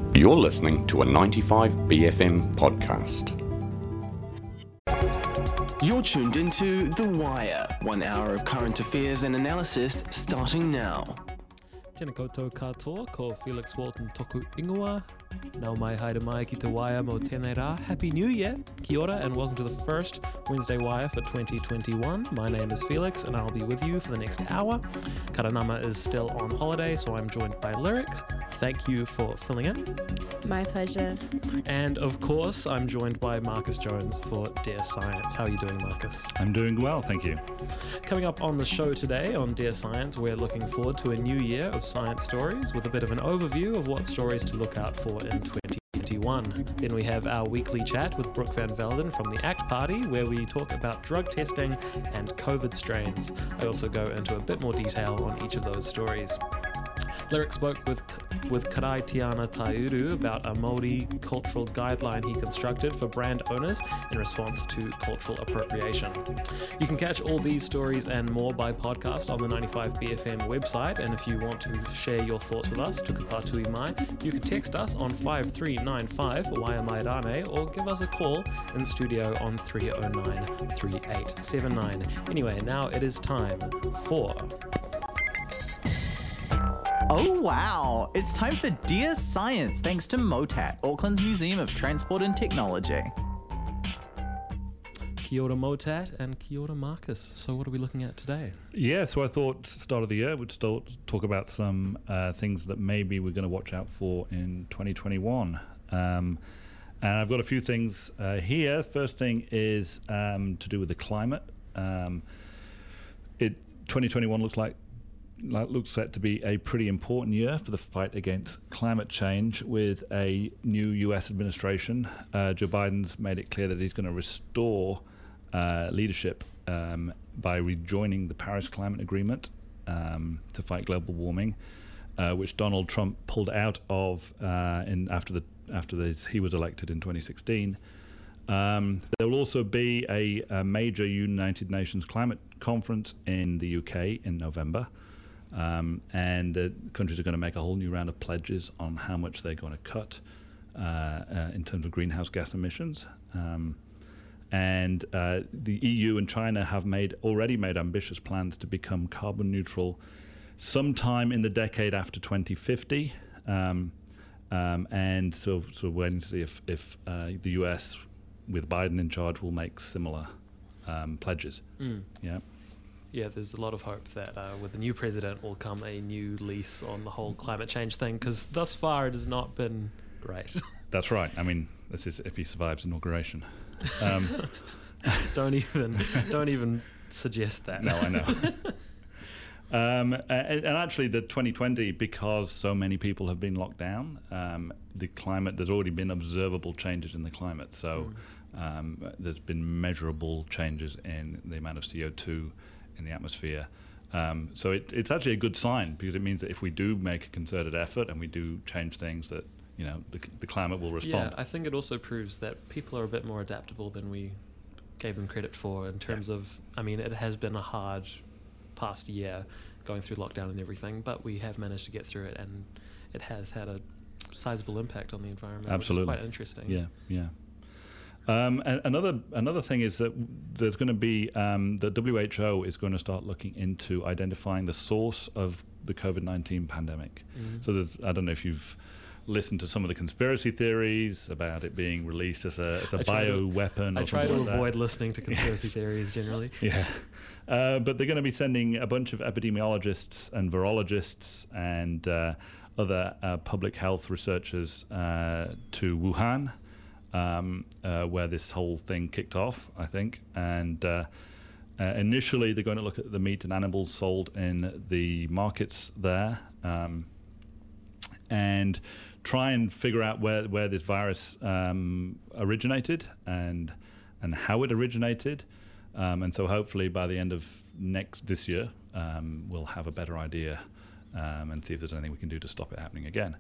You're listening to a 95BFM podcast. You're tuned into The Wire, 1 hour of current affairs and analysis starting now. Tēnā koutou katoa, ko Felix Walton toku ingoa. Nau mai haere mai ki te Wire mo tēnei rā. Happy New Year! Kia ora and welcome to the first Wednesday Wire for 2021. My name is Felix and I'll be with you for the next hour. Karanama is still on holiday, so I'm joined by Lyrics. Thank you for filling in. My pleasure. And of course, I'm joined by Marcus Jones for Dear Science. How are you doing, Marcus? I'm doing well, thank you. Coming up on the show today on Dear Science, we're looking forward to a new year of science stories with a bit of an overview of what stories to look out for in 2021. Then we have our weekly chat with Brooke Van Velden from the ACT Party, where we talk about drug testing and COVID strains. I also go into a bit more detail on each of those stories. Lyric spoke with Karai Tiana Taiuru about a Māori cultural guideline he constructed for brand owners in response to cultural appropriation. You can catch all these stories and more by podcast on the 95BFM website, and if you want to share your thoughts with us, tuku pātui mai, you can text us on 5395 Waia Mairane or give us a call in studio on 309 3879. Anyway, now it is time for... Oh wow, it's time for Dear Science, thanks to MOTAT, Auckland's Museum of Transport and Technology. Kia ora Motat and kia ora Marcus. So what are we looking at today? Yeah, so I thought start of the year we'd talk about some things that maybe we're going to watch out for in 2021. And I've got a few things here. First thing is to do with the climate. 2021 looks set to be a pretty important year for the fight against climate change with a new US administration. Joe Biden's made it clear that he's going to restore leadership by rejoining the Paris Climate Agreement to fight global warming, which Donald Trump pulled out of after he was elected in 2016. There will also be a major United Nations climate conference in the UK in November. And countries are going to make a whole new round of pledges on how much they're going to cut in terms of greenhouse gas emissions. And the EU and China have already made ambitious plans to become carbon neutral sometime in the decade after 2050. And so we're waiting to see if the US, with Biden in charge, will make similar pledges. Yeah. Yeah, there's a lot of hope that with the new president will come a new lease on the whole climate change thing, because thus far it has not been great. That's right. I mean, this is if he survives inauguration. Don't even suggest that. No, I know. And actually, the 2020, because so many people have been locked down, the climate, there's already been observable changes in the climate. So there's been measurable changes in the amount of CO2 in the atmosphere. So it's actually a good sign, because it means that if we do make a concerted effort and we do change things, that the climate will respond. Yeah, I think it also proves that people are a bit more adaptable than we gave them credit for in terms of, I mean, it has been a hard past year going through lockdown and everything, but we have managed to get through it, and it has had a sizable impact on the environment. Absolutely. Which is quite interesting. Yeah. And another thing is that there's going to be the WHO is going to start looking into identifying the source of the COVID-19 pandemic. So I don't know if you've listened to some of the conspiracy theories about it being released as a bioweapon. I try to avoid listening to conspiracy theories generally. Yeah. But they're going to be sending a bunch of epidemiologists and virologists and other public health researchers to Wuhan, where this whole thing kicked off, I think. And initially, they're going to look at the meat and animals sold in the markets there, and try and figure out where this virus originated and how it originated. And so hopefully by the end of this year, we'll have a better idea and see if there's anything we can do to stop it happening again.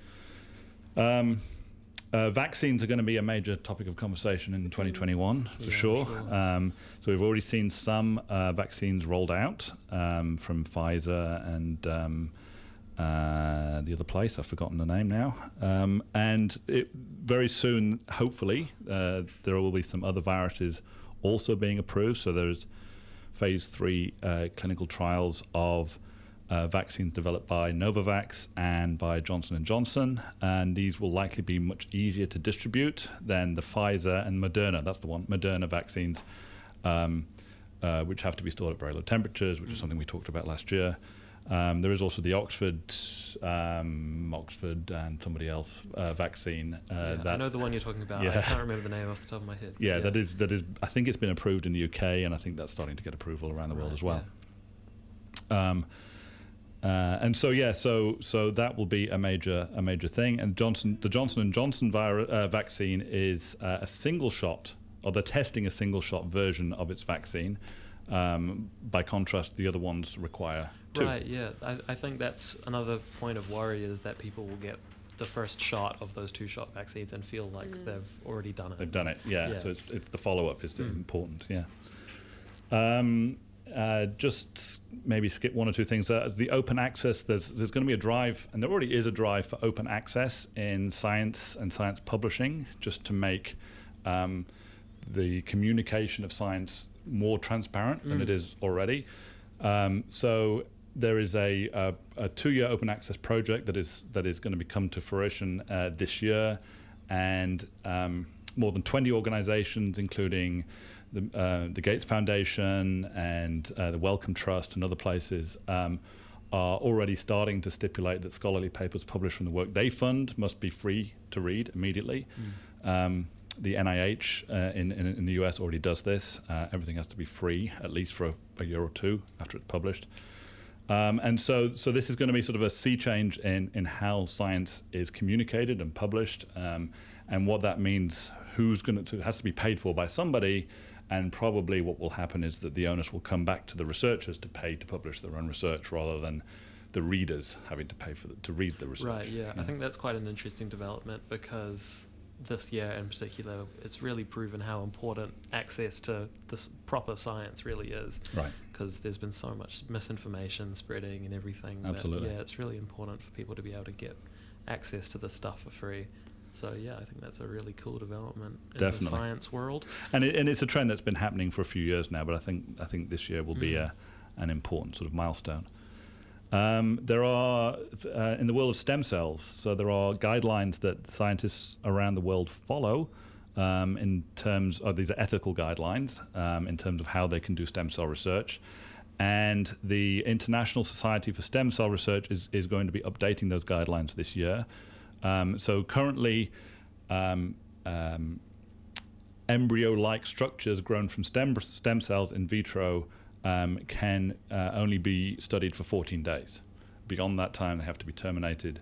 Vaccines are going to be a major topic of conversation in 2021, for sure. So we've already seen some vaccines rolled out from Pfizer and the other place, I've forgotten the name now. And very soon, hopefully, there will be some other viruses also being approved. So there's phase 3 clinical trials of vaccines developed by Novavax and by Johnson & Johnson, and these will likely be much easier to distribute than the Pfizer and Moderna, that's the one, Moderna vaccines, which have to be stored at very low temperatures, which is something we talked about last year. There is also the Oxford and somebody else vaccine. I know the one you're talking about. Yeah. I can't remember the name off the top of my head. Yeah, that is. I think it's been approved in the UK, and I think that's starting to get approval around the world as well. Yeah. And so that will be a major thing. And the Johnson & Johnson vaccine is a single shot, or they're testing a single shot version of its vaccine. By contrast, the other ones require 2. Right, yeah. I think that's another point of worry, is that people will get the first shot of those 2-shot vaccines and feel like they've already done it. They've done it, yeah. So it's the follow-up is important, yeah. Just maybe skip one or two things. The open access, there's going to be a drive, and there already is a drive for open access in science and science publishing, just to make the communication of science more transparent than it is already. So there is a 2-year open access project that is going to come to fruition this year, and more than 20 organizations, including the Gates Foundation and the Wellcome Trust and other places, are already starting to stipulate that scholarly papers published from the work they fund must be free to read immediately. The NIH in the US already does this. Everything has to be free, at least for a year or 2 after it's published. And so this is going to be sort of a sea change in how science is communicated and published, and what that means. It has to be paid for by somebody, and probably what will happen is that the onus will come back to the researchers to pay to publish their own research, rather than the readers having to pay to read the research. Right, yeah. I think that's quite an interesting development, because this year in particular, it's really proven how important access to this proper science really is. Right. Because there's been so much misinformation spreading and everything. Absolutely. It's really important for people to be able to get access to this stuff for free. So yeah, I think that's a really cool development in the science world. And it's a trend that's been happening for a few years now, but I think this year will be an important sort of milestone. There are, in the world of stem cells, so there are guidelines that scientists around the world follow in terms of, these are ethical guidelines, in terms of how they can do stem cell research. And the International Society for Stem Cell Research is going to be updating those guidelines this year. So currently, embryo-like structures grown from stem cells in vitro can only be studied for 14 days. Beyond that time, they have to be terminated.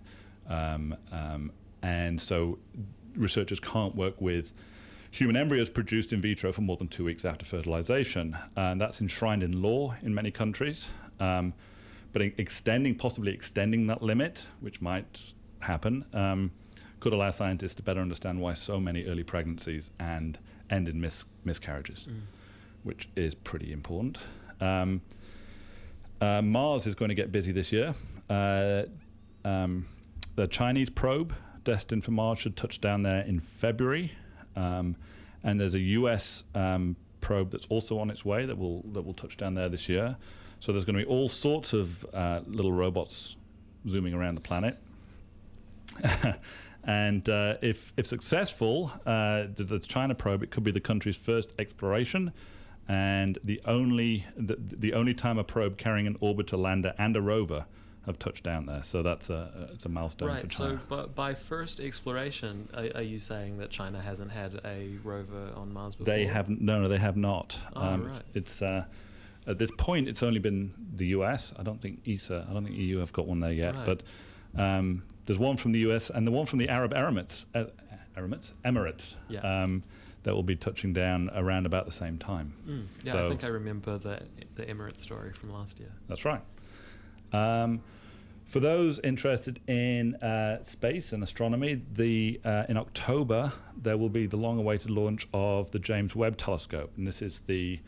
And so researchers can't work with human embryos produced in vitro for more than 2 weeks after fertilization. And that's enshrined in law in many countries. But possibly extending that limit, which might happen, could allow scientists to better understand why so many early pregnancies end in miscarriages, which is pretty important. Mars is going to get busy this year. The Chinese probe destined for Mars should touch down there in February, and there's a US probe that's also on its way that will touch down there this year. So there's going to be all sorts of little robots zooming around the planet. And if successful, the China probe, it could be the country's first exploration, and the only time a probe carrying an orbiter, lander, and a rover have touched down there. So it's a milestone for China. Right. So, but by first exploration, are you saying that China hasn't had a rover on Mars before? They haven't. No, they have not. Right. It's at this point, it's only been the US. I don't think EU have got one there yet. Right. But there's one from the US and the one from the Arab Emirates. Yeah. That will be touching down around about the same time. Yeah, so, I think I remember the Emirates story from last year. That's right. For those interested in space and astronomy, in October there will be the long-awaited launch of the James Webb Telescope, and this is the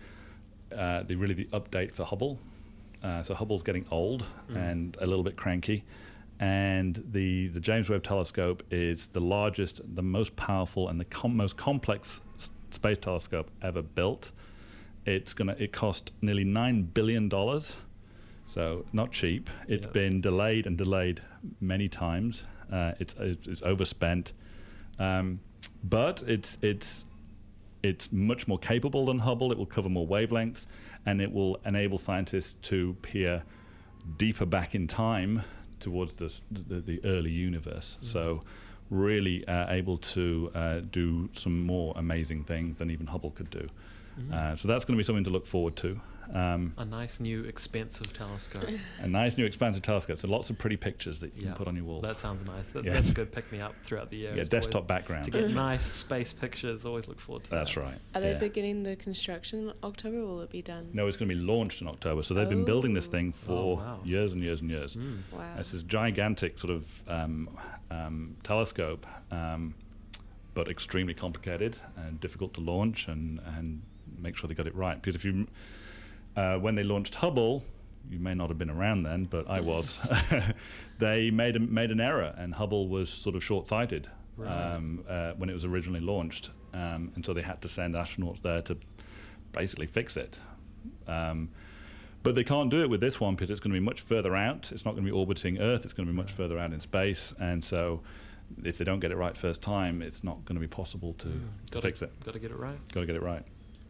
update for Hubble. So Hubble's getting old and a little bit cranky, And the James Webb Telescope is the largest, the most powerful, and the most complex space telescope ever built. It cost nearly $9 billion, so not cheap. It's been delayed and delayed many times. It's overspent, but it's much more capable than Hubble. It will cover more wavelengths, and it will enable scientists to peer deeper back in time towards the early universe. So really able to do some more amazing things than even Hubble could do. So that's going to be something to look forward to. A nice new expensive telescope. A nice new expansive telescope. So lots of pretty pictures that you can put on your walls. That sounds nice. That's a good pick-me-up throughout the year. Yeah, desktop background. To get nice space pictures, always look forward to that. That's right. Are they beginning the construction in October, or will it be done? No, it's going to be launched in October. So they've been building this thing for years and years and years. Wow. It's this gigantic sort of telescope, but extremely complicated and difficult to launch and make sure they got it right. Because if you, when they launched Hubble, you may not have been around then, but I was. They made an error, and Hubble was sort of short-sighted when it was originally launched, and so they had to send astronauts there to basically fix it. But they can't do it with this one because it's going to be much further out. It's not going to be orbiting Earth. It's going to be much further out in space, and so if they don't get it right first time, it's not going to be possible to fix it. Got to get it right. Got to get it right.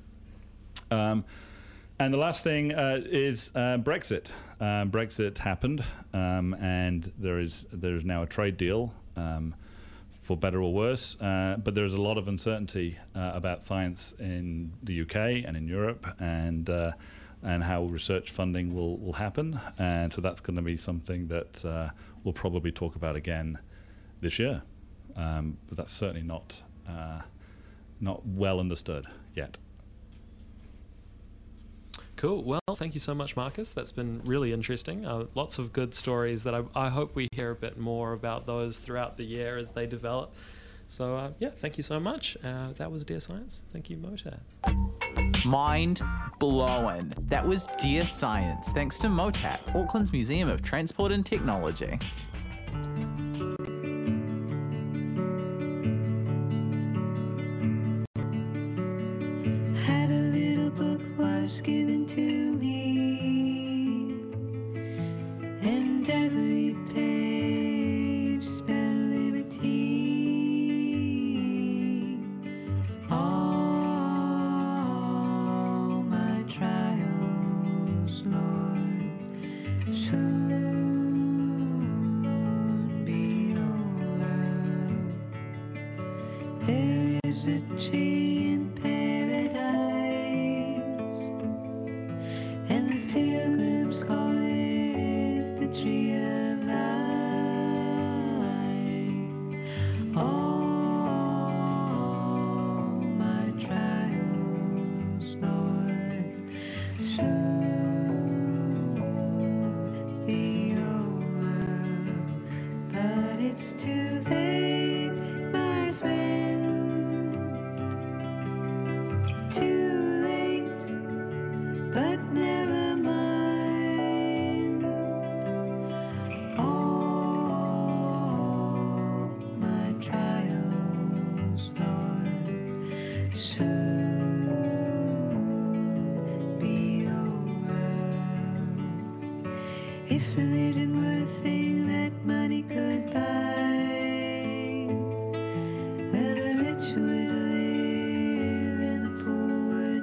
And the last thing is Brexit. Brexit happened, and there is now a trade deal, for better or worse. But there is a lot of uncertainty about science in the UK and in Europe, and how research funding will happen. And so that's going to be something that we'll probably talk about again this year. But that's certainly not well understood yet. Cool. Well, thank you so much, Marcus. That's been really interesting. Lots of good stories that I hope we hear a bit more about those throughout the year as they develop. So, thank you so much. That was Dear Science. Thank you, Motat. Mind blowing. That was Dear Science, thanks to Motat, Auckland's Museum of Transport and Technology. Had a little book was given to me, and every page spelled liberty. All my trials, Lord, soon be over. There is a tree in paradise, and the pilgrims call it the tree of life. All my trials, Lord, soon be over. But it's too late, my friend. Too late, but never mind. All my trials, Lord, soon be over. If religion were a thing that money could buy, where the rich would live and the poor would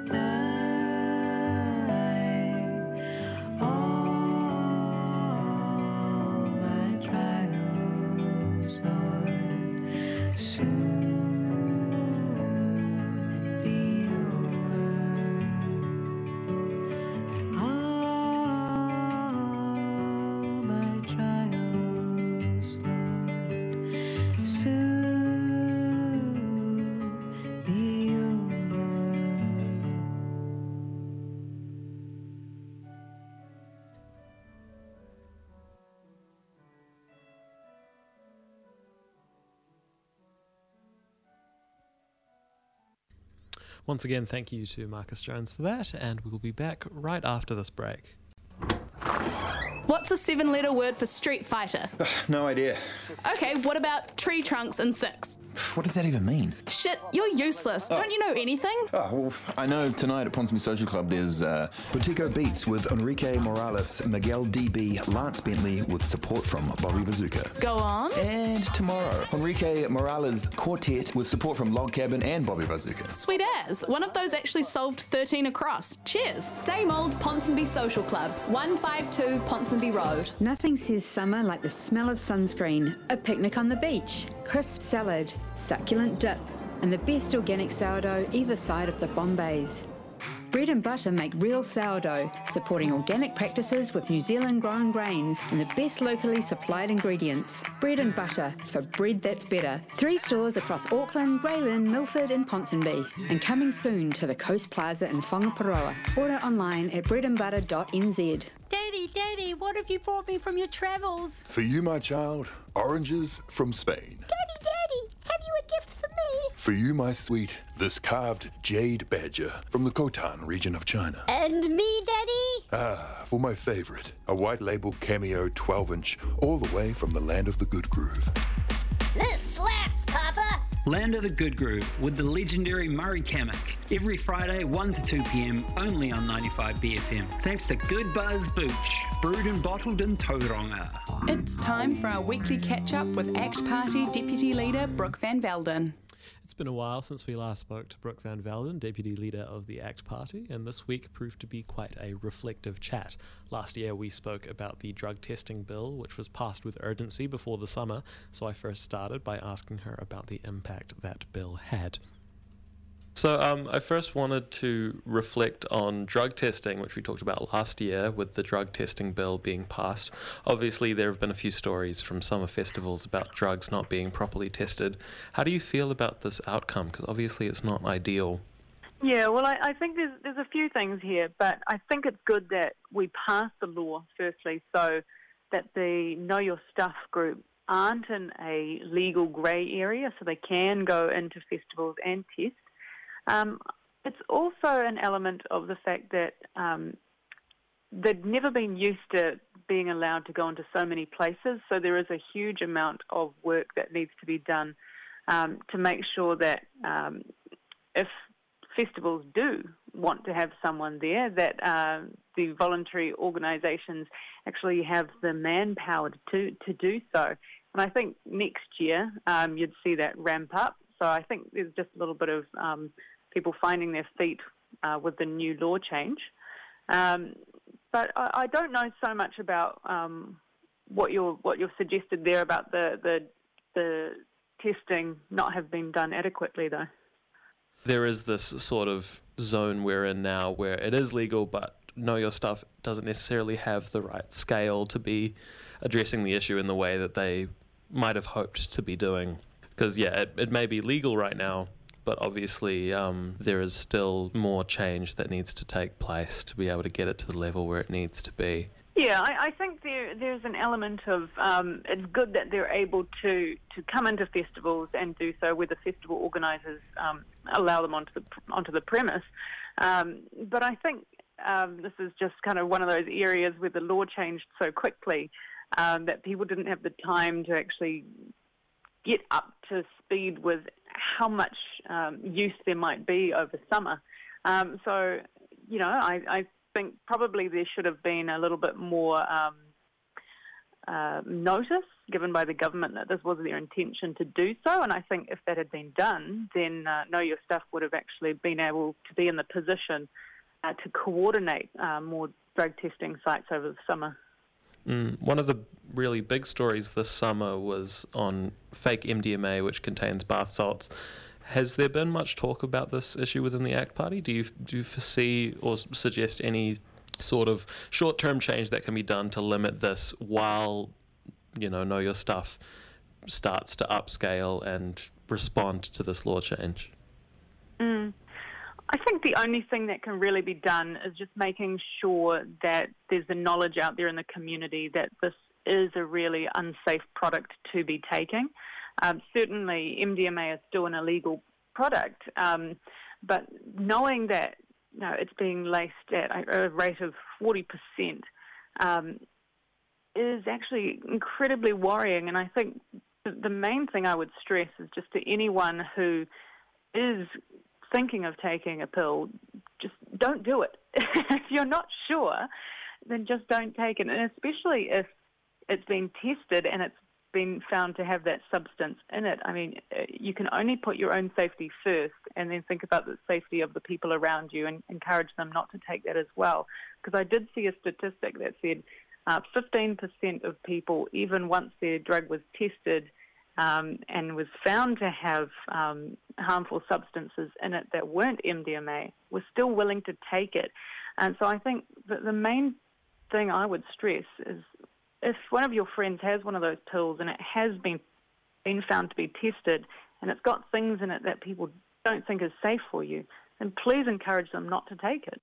die. All my trials, Lord, soon be over. All my trials, Lord, soon be over. Once again, thank you to Marcus Jones for that, and we'll be back right after this break. What's a 7-letter word for Street Fighter? No idea. Okay, what about tree trunks and 6? What does that even mean? Shit, you're useless. Don't you know anything? Oh, well, I know tonight at Ponsonby Social Club there's Botico Beats with Enrique Morales, Miguel DB, Lance Bentley with support from Bobby Bazooka. Go on. And tomorrow, Enrique Morales Quartet with support from Log Cabin and Bobby Bazooka. Sweet as. One of those actually solved 13 across. Cheers. Same old Ponsonby Social Club, 152 Ponsonby Road. Nothing says summer like the smell of sunscreen, a picnic on the beach, crisp salad, succulent dip, and the best organic sourdough either side of the Bombays. Bread and Butter make real sourdough, supporting organic practices with New Zealand grown grains and the best locally supplied ingredients. Bread and Butter, for bread that's better. 3 stores across Auckland, Grey Lynn, Milford and Ponsonby, and coming soon to the Coast Plaza in Whangaparoa. Order online at breadandbutter.nz. Daddy, what have you brought me from your travels? For you, my child, oranges from Spain. Daddy, have you a gift for me? For you, my sweet, this carved jade badger from the Khotan region of China. And me, Daddy? Ah, for my favorite, a white label cameo 12-inch, all the way from the land of the Good Groove. This slaps, Papa! Land of the Good Groove with the legendary Murray Kamek. Every Friday, 1 to 2 p.m, only on 95 BFM. Thanks to Good Buzz Booch, brewed and bottled in Tauranga. It's time for our weekly catch-up with ACT Party Deputy Leader Brooke Van Velden. It's been a while since we last spoke to Brooke Van Velden, Deputy Leader of the ACT Party, and this week proved to be quite a reflective chat. Last year we spoke about the drug testing bill, which was passed with urgency before the summer, so I first started by asking her about the impact that bill had. So I first wanted to reflect on drug testing, which we talked about last year with the drug testing bill being passed. Obviously, there have been a few stories from summer festivals about drugs not being properly tested. How do you feel about this outcome? Because obviously it's not ideal. Yeah, well, I think there's a few things here, but I think it's good that we passed the law, firstly, so that the Know Your Stuff group aren't in a legal grey area, so they can go into festivals and test. It's also an element of the fact that they've never been used to being allowed to go into so many places, so there is a huge amount of work that needs to be done to make sure that if festivals do want to have someone there, that the voluntary organisations actually have the manpower to do so. And I think next year you'd see that ramp up, so I think there's just a little bit of people finding their feet with the new law change. But I don't know so much about what you've suggested there about the testing not have been done adequately, though. There is this sort of zone we're in now where it is legal, but Know Your Stuff doesn't necessarily have the right scale to be addressing the issue in the way that they might have hoped to be doing. Because, yeah, it may be legal right now, but obviously there is still more change that needs to take place to be able to get it to the level where it needs to be. Yeah, I think there's an element of it's good that they're able to come into festivals and do so where the festival organisers allow them onto the premise. But I think this is just kind of one of those areas where the law changed so quickly that people didn't have the time to actually get up to speed with how much use there might be over summer. So, you know, I think probably there should have been a little bit more notice given by the government that this was their intention to do so. And I think if that had been done, then Know Your Stuff would have actually been able to be in the position to coordinate more drug testing sites over the summer. One of the really big stories this summer was on fake MDMA, which contains bath salts. Has there been much talk about this issue within the ACT Party? Do you foresee or suggest any sort of short-term change that can be done to limit this while, you know Your Stuff starts to upscale and respond to this law change? I think the only thing that can really be done is just making sure that there's the knowledge out there in the community that this is a really unsafe product to be taking. Certainly MDMA is still an illegal product, but knowing that it's being laced at a rate of 40%, is actually incredibly worrying. And I think the main thing I would stress is just to anyone who is thinking of taking a pill, just don't do it. If you're not sure, then just don't take it. And especially if it's been tested and it's been found to have that substance in it. I mean, you can only put your own safety first and then think about the safety of the people around you and encourage them not to take that as well. Because I did see a statistic that said 15% of people, even once their drug was tested and was found to have harmful substances in it that weren't MDMA, were still willing to take it. And so I think that the main thing I would stress is if one of your friends has one of those pills and it has been found to be tested and it's got things in it that people don't think is safe for you, then please encourage them not to take it.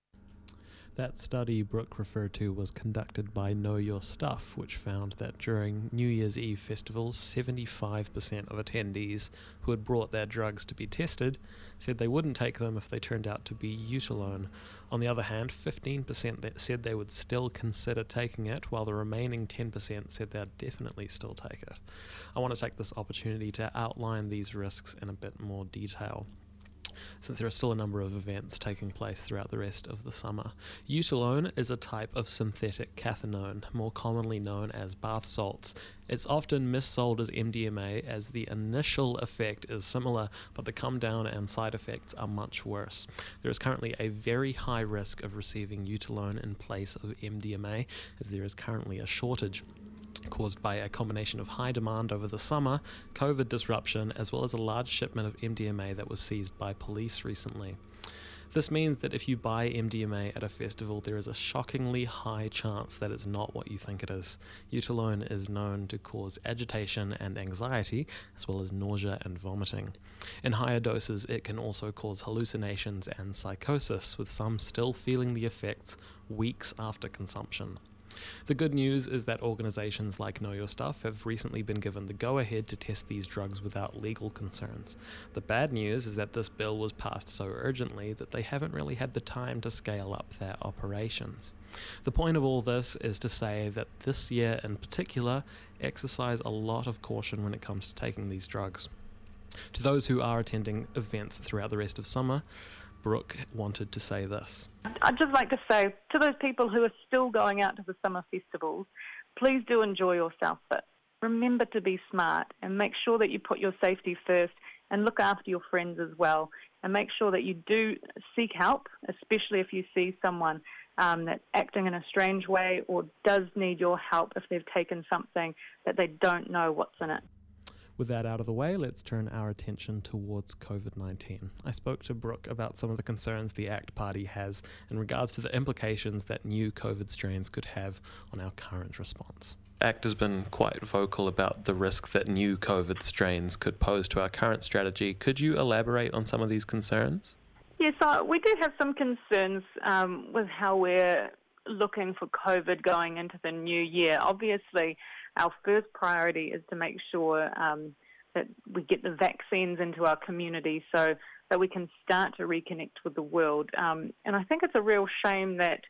That study Brooke referred to was conducted by Know Your Stuff, which found that during New Year's Eve festivals, 75% of attendees who had brought their drugs to be tested said they wouldn't take them if they turned out to be Eutalone. On the other hand, 15% that said they would still consider taking it, while the remaining 10% said they'd definitely still take it. I want to take this opportunity to outline these risks in a bit more detail, since there are still a number of events taking place throughout the rest of the summer. Eutalone is a type of synthetic cathinone, more commonly known as bath salts. It's often missold as MDMA, as the initial effect is similar, but the come down and side effects are much worse. There is currently a very high risk of receiving Eutalone in place of MDMA, as there is currently a shortage caused by a combination of high demand over the summer, COVID disruption, as well as a large shipment of MDMA that was seized by police recently. This means that if you buy MDMA at a festival, there is a shockingly high chance that it's not what you think it is. Eutalone is known to cause agitation and anxiety, as well as nausea and vomiting. In higher doses, it can also cause hallucinations and psychosis, with some still feeling the effects weeks after consumption. The good news is that organisations like Know Your Stuff have recently been given the go-ahead to test these drugs without legal concerns. The bad news is that this bill was passed so urgently that they haven't really had the time to scale up their operations. The point of all this is to say that this year in particular, exercise a lot of caution when it comes to taking these drugs. To those who are attending events throughout the rest of summer, Brooke wanted to say this. I'd just like to say to those people who are still going out to the summer festivals, please do enjoy yourself, but remember to be smart and make sure that you put your safety first and look after your friends as well, and make sure that you do seek help, especially if you see someone that's acting in a strange way or does need your help if they've taken something that they don't know what's in it. With that out of the way, let's turn our attention towards COVID-19. I spoke to Brooke about some of the concerns the ACT Party has in regards to the implications that new COVID strains could have on our current response. ACT has been quite vocal about the risk that new COVID strains could pose to our current strategy. Could you elaborate on some of these concerns? Yes, we do have some concerns with how we're looking for COVID going into the new year. Obviously, our first priority is to make sure that we get the vaccines into our community so that we can start to reconnect with the world. And I think it's a real shame that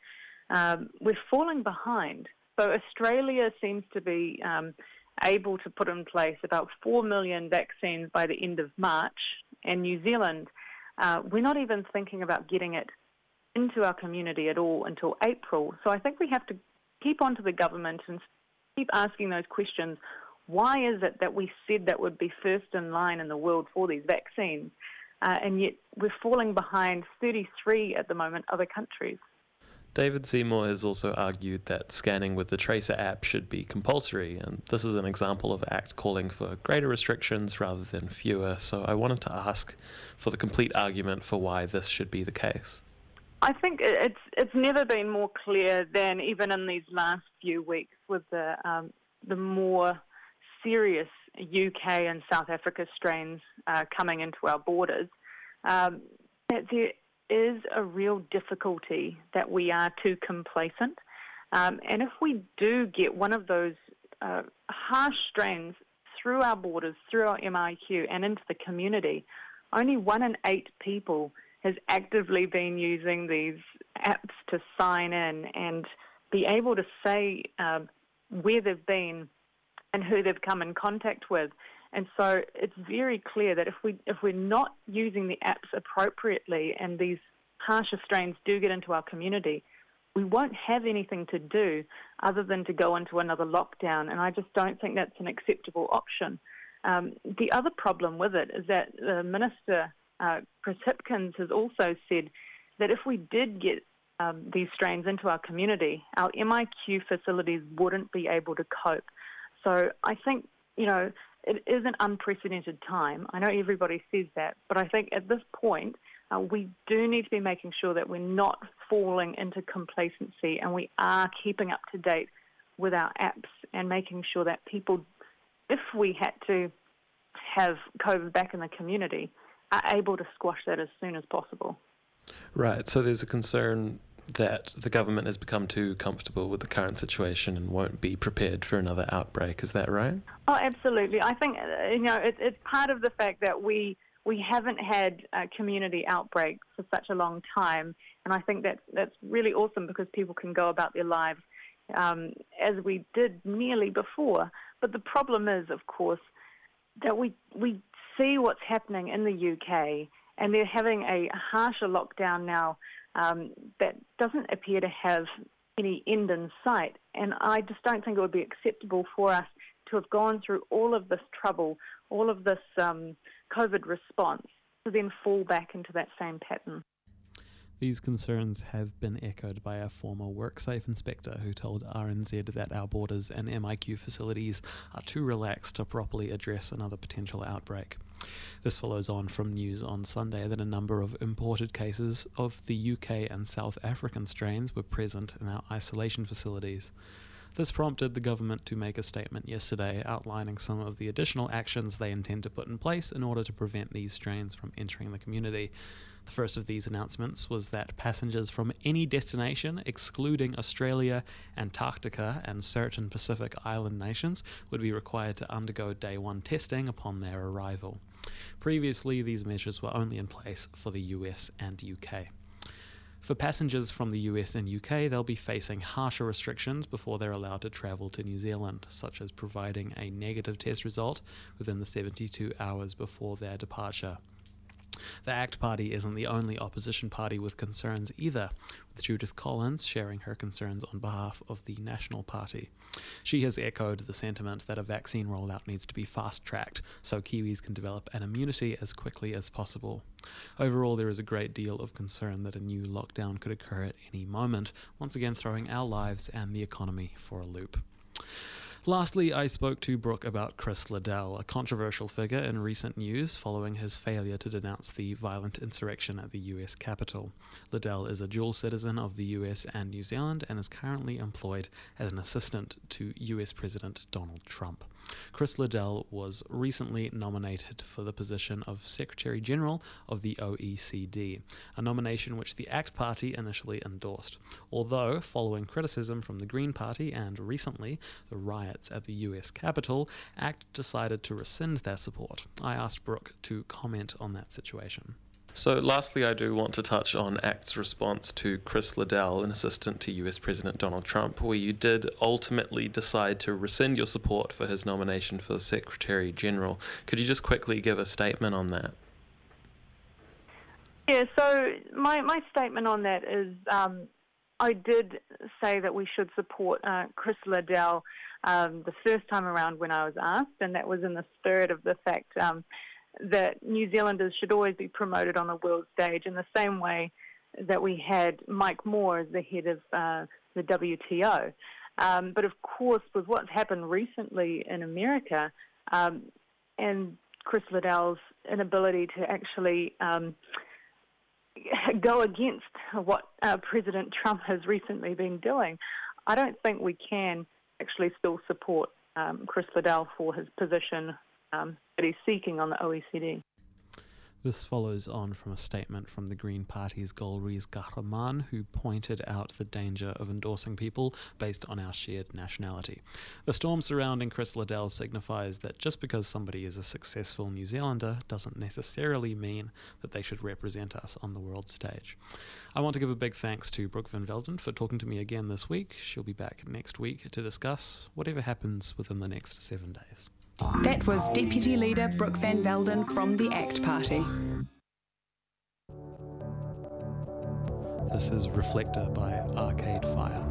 we're falling behind. So Australia seems to be able to put in place about 4 million vaccines by the end of March, and New Zealand, we're not even thinking about getting it into our community at all until April. So I think we have to keep on to the government and keep asking those questions. Why is it that we said that would be first in line in the world for these vaccines, and yet we're falling behind 33 at the moment other countries? David Seymour has also argued that scanning with the Tracer app should be compulsory, and this is an example of ACT calling for greater restrictions rather than fewer, so I wanted to ask for the complete argument for why this should be the case. I think it's never been more clear than even in these last few weeks with the more serious UK and South Africa strains coming into our borders, that there is a real difficulty that we are too complacent. And if we do get one of those harsh strains through our borders, through our MIQ and into the community, only 1 in 8 people has actively been using these apps to sign in and be able to say where they've been and who they've come in contact with. And so it's very clear that if we're not using the apps appropriately and these harsher strains do get into our community, we won't have anything to do other than to go into another lockdown. And I just don't think that's an acceptable option. The other problem with it is that the Minister, Chris Hipkins, has also said that if we did get these strains into our community, our MIQ facilities wouldn't be able to cope. So I think, it is an unprecedented time. I know everybody says that, but I think at this point, we do need to be making sure that we're not falling into complacency and we are keeping up to date with our apps and making sure that people, if we had to have COVID back in the community, are able to squash that as soon as possible. Right, so there's a concern that the government has become too comfortable with the current situation and won't be prepared for another outbreak. Is that right? Oh, absolutely. I think, it's part of the fact that we haven't had a community outbreak for such a long time, and I think that's really awesome because people can go about their lives as we did nearly before. But the problem is, of course, that we see what's happening in the UK, and they're having a harsher lockdown now that doesn't appear to have any end in sight. And I just don't think it would be acceptable for us to have gone through all of this trouble, all of this COVID response, to then fall back into that same pattern. These concerns have been echoed by a former WorkSafe inspector who told RNZ that our borders and MIQ facilities are too relaxed to properly address another potential outbreak. This follows on from news on Sunday that a number of imported cases of the UK and South African strains were present in our isolation facilities. This prompted the government to make a statement yesterday outlining some of the additional actions they intend to put in place in order to prevent these strains from entering the community. The first of these announcements was that passengers from any destination, excluding Australia, Antarctica, and certain Pacific Island nations, would be required to undergo day one testing upon their arrival. Previously, these measures were only in place for the US and UK. For passengers from the US and UK, they'll be facing harsher restrictions before they're allowed to travel to New Zealand, such as providing a negative test result within the 72 hours before their departure. The ACT Party isn't the only opposition party with concerns either, with Judith Collins sharing her concerns on behalf of the National Party. She has echoed the sentiment that a vaccine rollout needs to be fast-tracked so Kiwis can develop an immunity as quickly as possible. Overall, there is a great deal of concern that a new lockdown could occur at any moment, once again throwing our lives and the economy for a loop. Lastly, I spoke to Brooke about Chris Liddell, a controversial figure in recent news following his failure to denounce the violent insurrection at the US Capitol. Liddell is a dual citizen of the US and New Zealand and is currently employed as an assistant to US President Donald Trump. Chris Liddell was recently nominated for the position of Secretary General of the OECD, a nomination which the ACT Party initially endorsed, although following criticism from the Green Party and recently the riots at the US Capitol, ACT decided to rescind their support. I asked Brooke to comment on that situation. So lastly, I do want to touch on ACT's response to Chris Liddell, an assistant to US President Donald Trump, where you did ultimately decide to rescind your support for his nomination for Secretary General. Could you just quickly give a statement on that? Yeah, so my statement on that is I did say that we should support Chris Liddell the first time around when I was asked, and that was in the spirit of the fact that New Zealanders should always be promoted on the world stage in the same way that we had Mike Moore as the head of the WTO. But of course, with what's happened recently in America and Chris Liddell's inability to actually go against what President Trump has recently been doing, I don't think we can actually still support Chris Liddell for his position that he's seeking on the OECD. This follows on from a statement from the Green Party's Gulriz Ghahraman, who pointed out the danger of endorsing people based on our shared nationality. The storm surrounding Chris Liddell signifies that just because somebody is a successful New Zealander doesn't necessarily mean that they should represent us on the world stage. I want to give a big thanks to Brooke Van Velden for talking to me again this week. She'll be back next week to discuss whatever happens within the next 7 days. That was Deputy Leader Brooke Van Velden from the ACT Party. This is Reflector by Arcade Fire.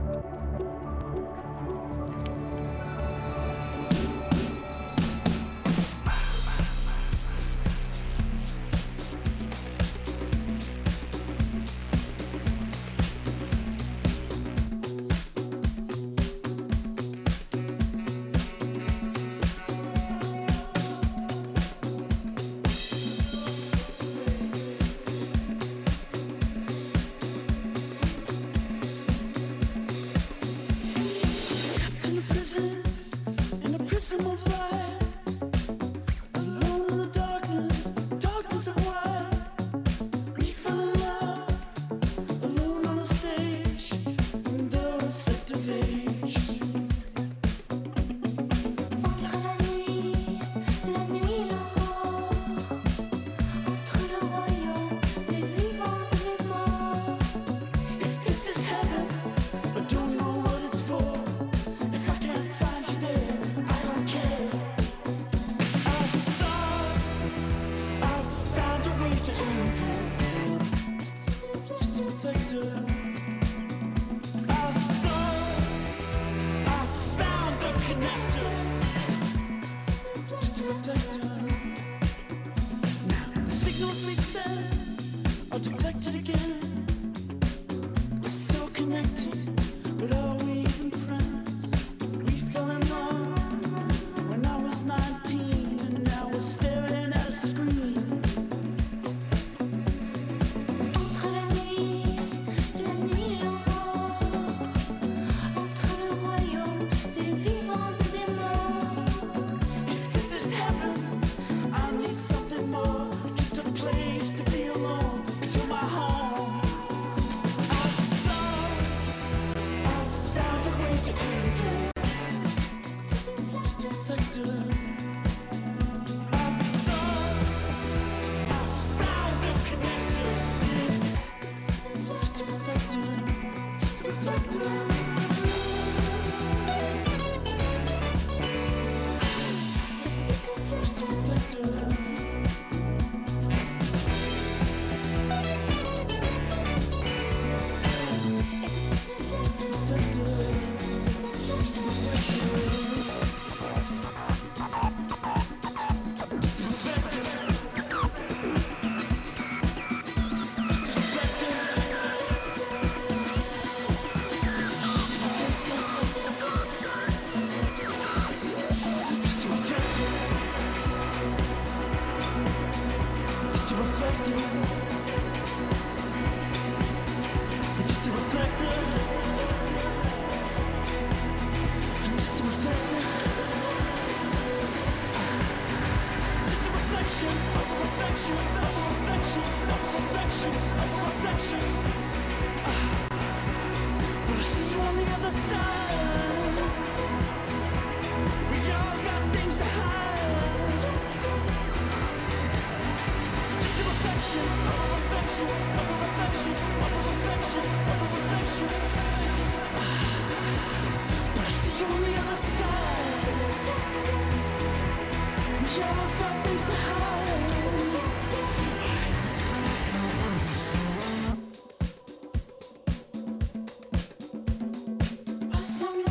Some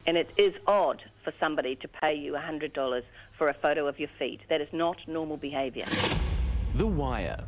And it is odd for somebody to pay you $100 for a photo of your feet. That is not normal behaviour. The Wire.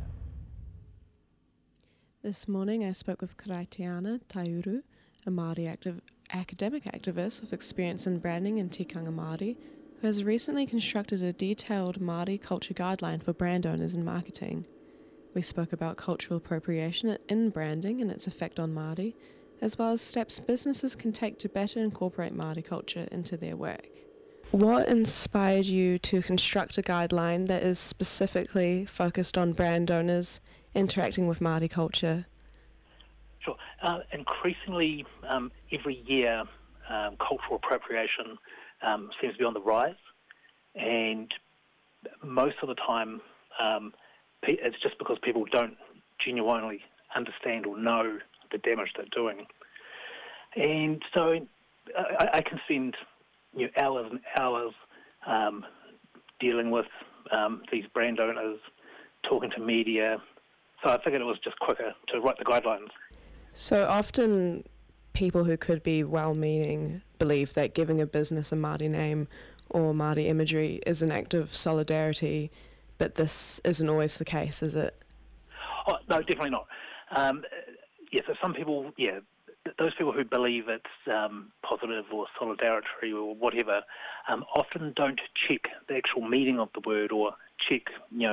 This morning I spoke with Karaitiana Taiuru, a Māori academic activist with experience in branding in Tikanga Māori, who has recently constructed a detailed Māori culture guideline for brand owners and marketing. We spoke about cultural appropriation in branding and its effect on Māori, as well as steps businesses can take to better incorporate Māori culture into their work. What inspired you to construct a guideline that is specifically focused on brand owners interacting with Māori culture? Sure. Increasingly, every year, cultural appropriation seems to be on the rise, and most of the time, it's just because people don't genuinely understand or know the damage they're doing. And so I can spend hours and hours dealing with these brand owners, talking to media. So I figured it was just quicker to write the guidelines. So often people who could be well-meaning believe that giving a business a Māori name or Māori imagery is an act of solidarity, but this isn't always the case, is it? Oh, no, definitely not. So some people, those people who believe it's positive or solidarity or whatever, often don't check the actual meaning of the word or check,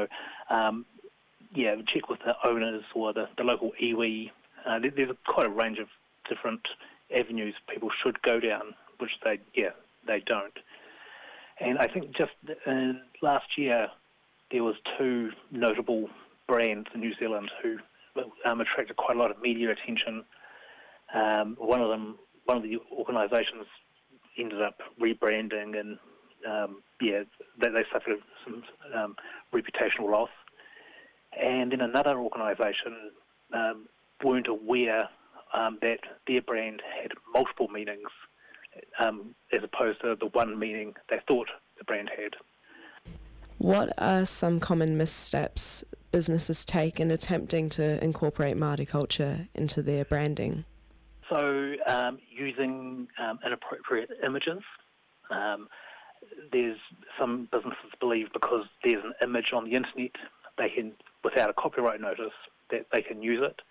check with the owners or the local iwi. There's quite a range of different avenues people should go down, which they don't. And I think just last year there was two notable brands in New Zealand who attracted quite a lot of media attention. One of the organisations ended up rebranding, and they suffered some reputational loss. And then another organisation weren't aware that their brand had multiple meanings, as opposed to the one meaning they thought the brand had. What are some common missteps businesses take in attempting to incorporate Māori culture into their branding? So using inappropriate images. There's some businesses believe because there's an image on the internet, they can, without a copyright notice, that they can use it.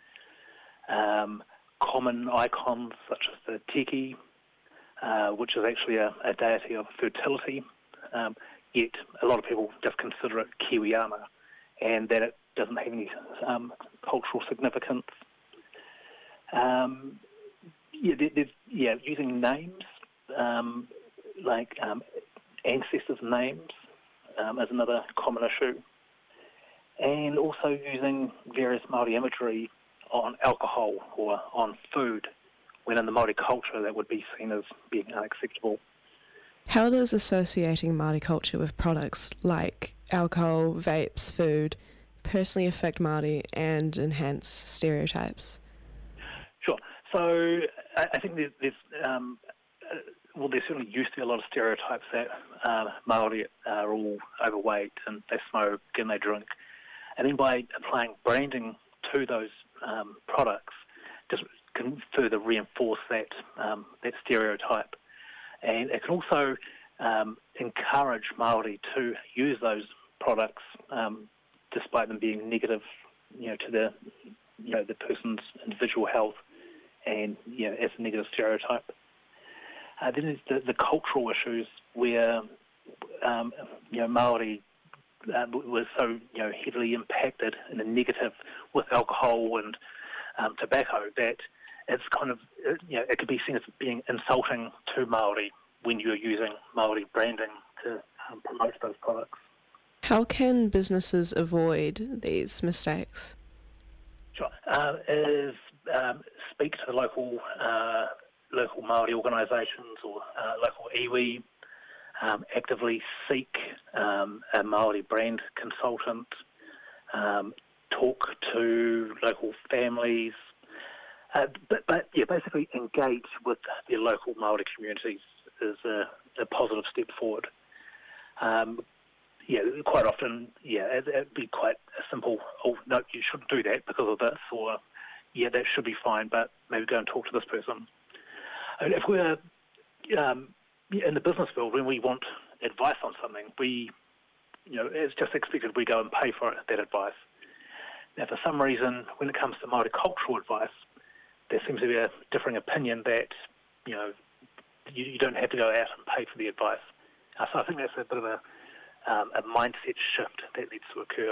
Common icons such as the tiki, which is actually a deity of fertility, yet a lot of people just consider it kiwiana, and that it doesn't have any cultural significance. Using names like ancestors' names is another common issue, and also using various Māori imagery on alcohol or on food, when in the Māori culture that would be seen as being unacceptable. How does associating Māori culture with products like alcohol, vapes, food personally affect Māori and enhance stereotypes? Sure. So I think there's certainly used to be a lot of stereotypes that Māori are all overweight and they smoke and they drink. And then by applying branding to those products, just can further reinforce that stereotype. And it can also encourage Māori to use those products despite them being negative, to the person's individual health, and as a negative stereotype. Then there's the cultural issues where Māori was so heavily impacted in a negative with alcohol and tobacco that it's kind of it could be seen as being insulting to Māori when you're using Māori branding to promote those products. How can businesses avoid these mistakes? Sure. Speak to the local Māori organisations or local iwi. Actively seek a Māori brand consultant. Talk to local families. Basically engage with the local Māori communities is a positive step forward. Quite often, it'd be quite a simple, oh, no, you shouldn't do that because of this, or, that should be fine, but maybe go and talk to this person. And if we're, in the business world, when we want advice on something, it's just expected we go and pay for that advice. Now, for some reason, when it comes to Māori cultural advice, there seems to be a differing opinion that, you don't have to go out and pay for the advice. So I think that's a bit of a mindset shift that needs to occur.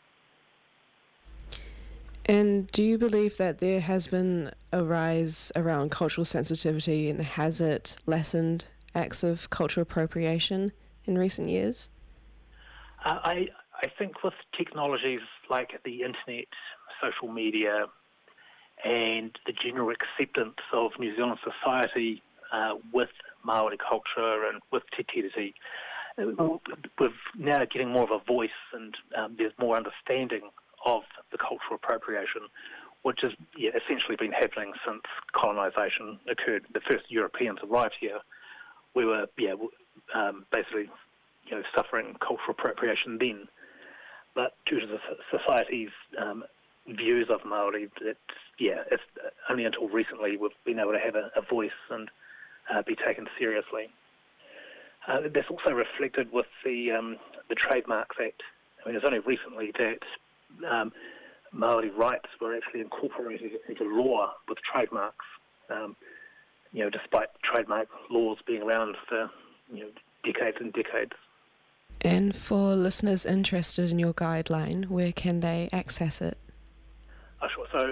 And do you believe that there has been a rise around cultural sensitivity, and has it lessened acts of cultural appropriation in recent years? I think with technologies like the internet, social media, and the general acceptance of New Zealand society with Māori culture and with Te Tiriti, we're now getting more of a voice, and there's more understanding of the cultural appropriation, which has essentially been happening since colonisation occurred. The first Europeans arrived here. We were basically suffering cultural appropriation then. But due to the society's views of Māori, it's only until recently we've been able to have a voice and be taken seriously. That's also reflected with the Trademarks Act. I mean, it's only recently that Māori rights were actually incorporated into law with trademarks, despite trademark laws being around for decades and decades. And for listeners interested in your guideline, where can they access it? Sure. So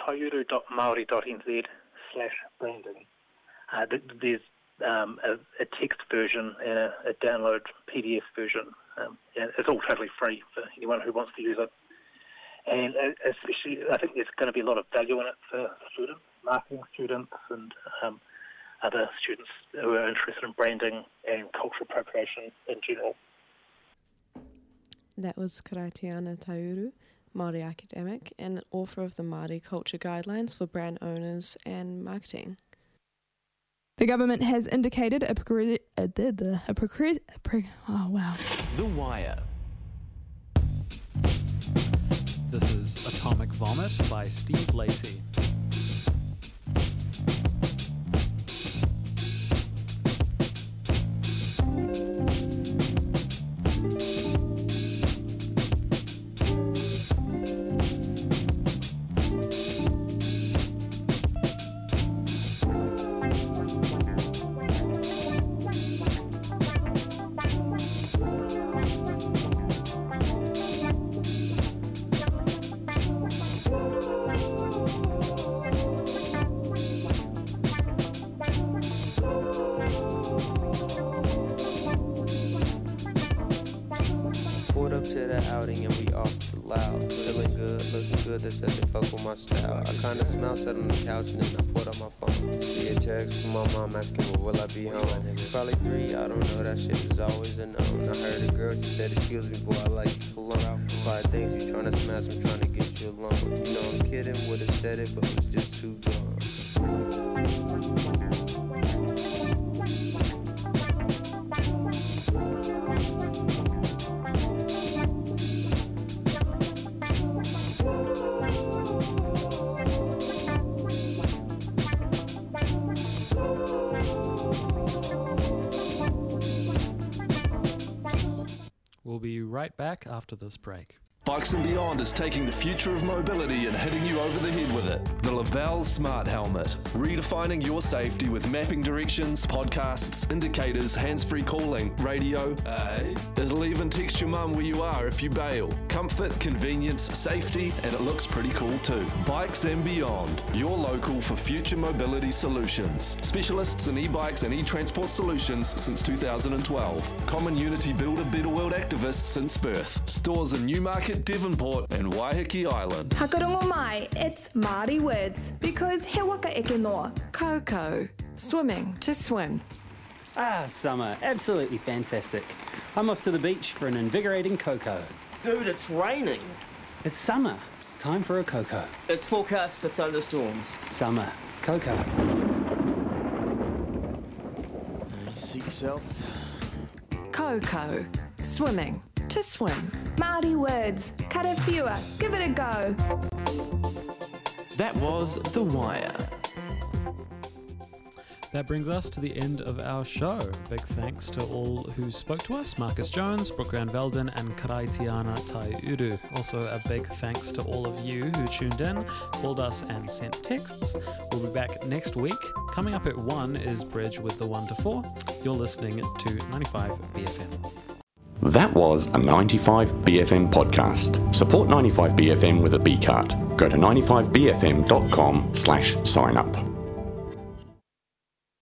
taiuru.maori.nz/branding. There's a text version and a download PDF version. It's all totally free for anyone who wants to use it. And especially, I think there's going to be a lot of value in it for students, marketing students, and other students who are interested in branding and cultural appropriation in general. That was Karaitiana Tauru, Māori academic and author of the Māori Culture Guidelines for Brand Owners and Marketing. The government has indicated The Wire. This is Atomic Vomit by Steve Lacey. They said they fuck with my style. I kinda smell, sat on the couch and then I put on my phone. See a text from my mom asking, well, will I be home? Probably 3, I don't know, that shit is always a known. I heard a girl, she said, excuse me, boy, I like you for long. 5 things you tryna smash, I'm tryna get you alone. You know I'm kidding, would've said it, but was just too gone. We'll be right back after this break. Bikes and Beyond is taking the future of mobility and hitting you over the head with it. The Lavelle Smart Helmet. Redefining your safety with mapping directions, podcasts, indicators, hands-free calling, radio. It'll even text your mum where you are if you bail. Comfort, convenience, safety, and it looks pretty cool too. Bikes and Beyond. Your local for future mobility solutions. Specialists in e-bikes and e-transport solutions since 2012. Common Unity Build a Better World activists since birth. Stores in Newmarket, Devonport and Waiheke Island. Hakarongo mai, it's Māori words, because he waka eke noa. Coco, swimming to swim. Summer, absolutely fantastic. I'm off to the beach for an invigorating cocoa. Dude, it's raining. It's summer, time for a cocoa. It's forecast for thunderstorms. Summer, cocoa. You see yourself. Coco, swimming to swim. Māori words, kara whiua, give it a go. That was The Wire. That brings us to the end of our show. Big thanks to all who spoke to us, Marcus Jones, Brooke Van Velden and Karaitiana Taiuru. Also a big thanks to all of you who tuned in, called us and sent texts. We'll be back next week. Coming up at 1 is Bridge with the 1 to 4. You're listening to 95 BFM. That was a 95BFM podcast. Support 95BFM with a B card. Go to 95bfm.com/sign up.